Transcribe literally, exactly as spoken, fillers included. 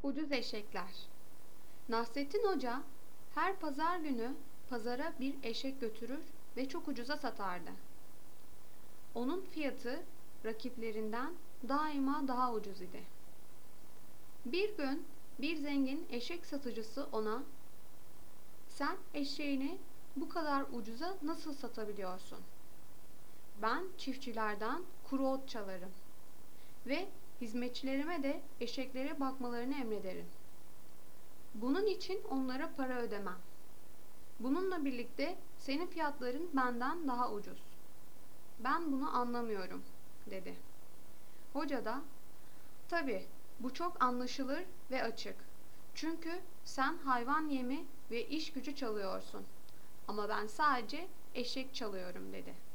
Ucuz eşekler. Nasrettin Hoca her pazar günü pazara bir eşek götürür ve çok ucuza satardı. Onun fiyatı rakiplerinden daima daha ucuz idi. Bir gün bir zengin eşek satıcısı ona, "Sen eşeğini bu kadar ucuza nasıl satabiliyorsun? Ben çiftçilerden kuru ot çalarım ve hizmetçilerime de eşeklere bakmalarını emrederim. Bunun için onlara para ödemem. Bununla birlikte senin fiyatların benden daha ucuz. Ben bunu anlamıyorum," dedi. Hoca da, "Tabii, bu çok anlaşılır ve açık. Çünkü sen hayvan yemi ve iş gücü çalıyorsun. Ama ben sadece eşek çalıyorum," dedi.